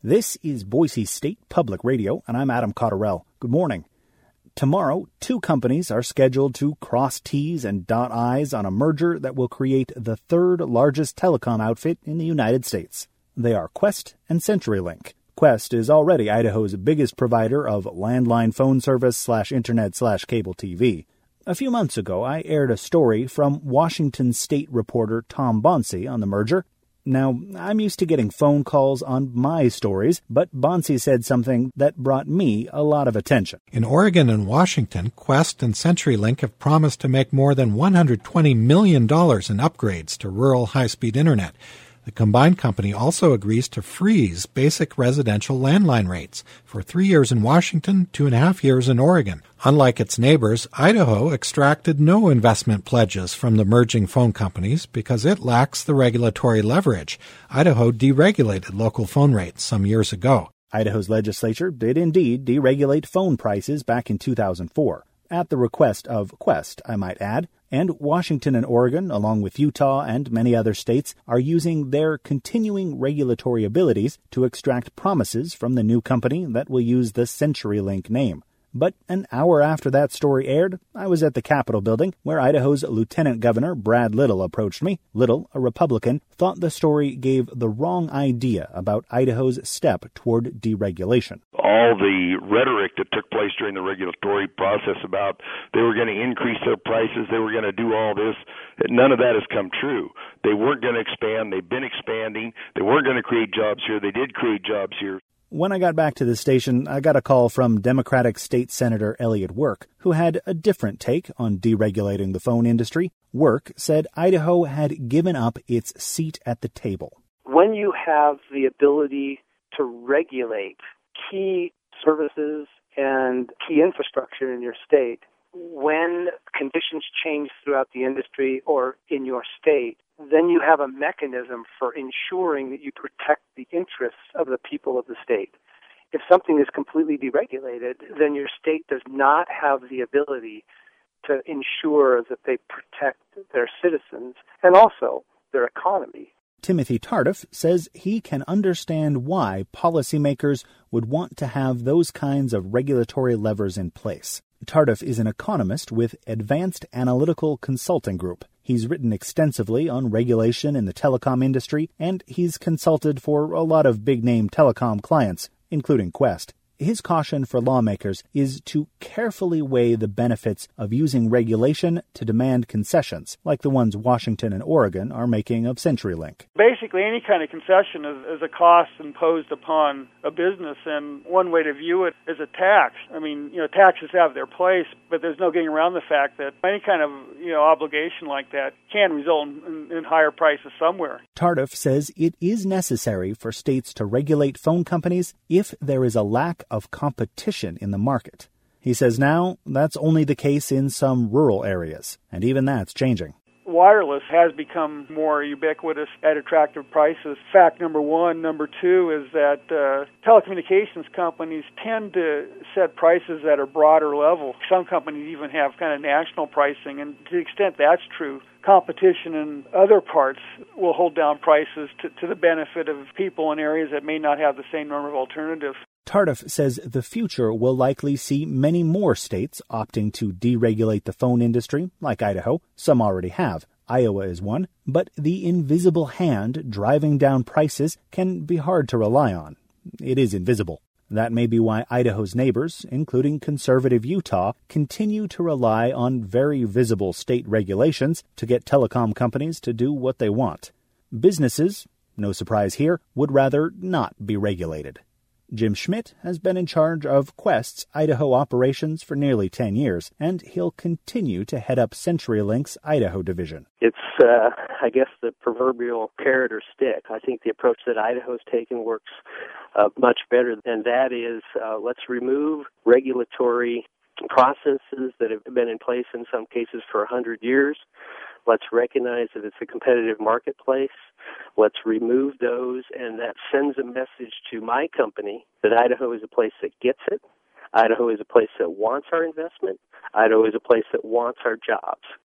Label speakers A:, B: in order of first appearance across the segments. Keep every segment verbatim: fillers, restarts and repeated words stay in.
A: This is Boise State Public Radio, and I'm Adam Cotterell. Good morning. Tomorrow, two companies are scheduled to cross T's and dot I's on a merger that will create the third largest telecom outfit in the United States. They are Qwest and CenturyLink. Qwest is already Idaho's biggest provider of landline phone service slash internet slash cable T V. A few months ago, I aired a story from Washington State reporter Tom Bonsi on the merger. Now, I'm used to getting phone calls on my stories, but Bonsi said something that brought me a lot of attention.
B: In Oregon and Washington, Qwest and CenturyLink have promised to make more than one hundred twenty million dollars in upgrades to rural high-speed internet. The combined company also agrees to freeze basic residential landline rates for three years in Washington, two and a half years in Oregon. Unlike its neighbors, Idaho extracted no investment pledges from the merging phone companies because it lacks the regulatory leverage. Idaho deregulated local phone rates some years ago.
A: Idaho's legislature did indeed deregulate phone prices back in two thousand four, at the request of Qwest, I might add. And Washington and Oregon, along with Utah and many other states, are using their continuing regulatory abilities to extract promises from the new company that will use the CenturyLink name. But an hour after that story aired, I was at the Capitol building where Idaho's Lieutenant Governor Brad Little approached me. Little, a Republican, thought the story gave the wrong idea about Idaho's step toward deregulation.
C: All the rhetoric that took place during the regulatory process about they were going to increase their prices, they were going to do all this, none of that has come true. They weren't going to expand. They've been expanding. They weren't going to create jobs here. They did create jobs here.
A: When I got back to the station, I got a call from Democratic State Senator Elliott Work, who had a different take on deregulating the phone industry. Work said Idaho had given up its seat at the table.
D: When you have the ability to regulate key services and key infrastructure in your state, when conditions change throughout the industry or in your state, then you have a mechanism for ensuring that you protect the interests of the people of the state. If something is completely deregulated, then your state does not have the ability to ensure that they protect their citizens and also their economy.
A: Timothy Tardif says he can understand why policymakers would want to have those kinds of regulatory levers in place. Tardif is an economist with Advanced Analytical Consulting Group. He's written extensively on regulation in the telecom industry, and he's consulted for a lot of big-name telecom clients, including Qwest. His caution for lawmakers is to carefully weigh the benefits of using regulation to demand concessions, like the ones Washington and Oregon are making of CenturyLink.
E: Basically, any kind of concession is, is a cost imposed upon a business, and one way to view it is a tax. I mean, you know, taxes have their place, but there's no getting around the fact that any kind of, you know, obligation like that can result in, in higher prices somewhere.
A: Tardif says it is necessary for states to regulate phone companies if there is a lack of competition in the market. He says now that's only the case in some rural areas, and even that's changing.
E: Wireless has become more ubiquitous at attractive prices. Fact number one. Number two is that uh, telecommunications companies tend to set prices at a broader level. Some companies even have kind of national pricing, and to the extent that's true, competition in other parts will hold down prices to, to the benefit of people in areas that may not have the same number of alternatives.
A: Tardif says the future will likely see many more states opting to deregulate the phone industry, like Idaho. Some already have. Iowa is one. But the invisible hand driving down prices can be hard to rely on. It is invisible. That may be why Idaho's neighbors, including conservative Utah, continue to rely on very visible state regulations to get telecom companies to do what they want. Businesses, no surprise here, would rather not be regulated. Jim Schmidt has been in charge of Qwest's Idaho operations for nearly ten years, and he'll continue to head up CenturyLink's Idaho division.
F: It's, uh, I guess, the proverbial carrot or stick. I think the approach that Idaho's taken works uh, much better, and that is uh, let's remove regulatory processes that have been in place in some cases for one hundred years. Let's recognize that it's a competitive marketplace. Let's remove those, and that sends a message to my company that Idaho is a place that gets it. Idaho is a place that wants our investment. Idaho is a place that wants our jobs.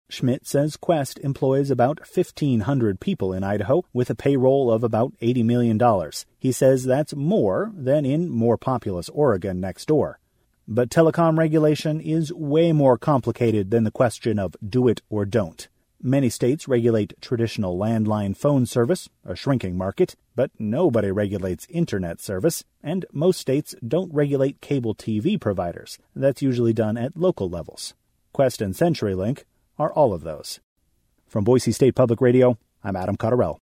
A: Schmidt says Qwest employs about fifteen hundred people in Idaho with a payroll of about eighty million dollars. He says that's more than in more populous Oregon next door. But telecom regulation is way more complicated than the question of do it or don't. Many states regulate traditional landline phone service, a shrinking market, but nobody regulates internet service, and most states don't regulate cable T V providers. That's usually done at local levels. Qwest and CenturyLink are all of those. From Boise State Public Radio, I'm Adam Cotterell.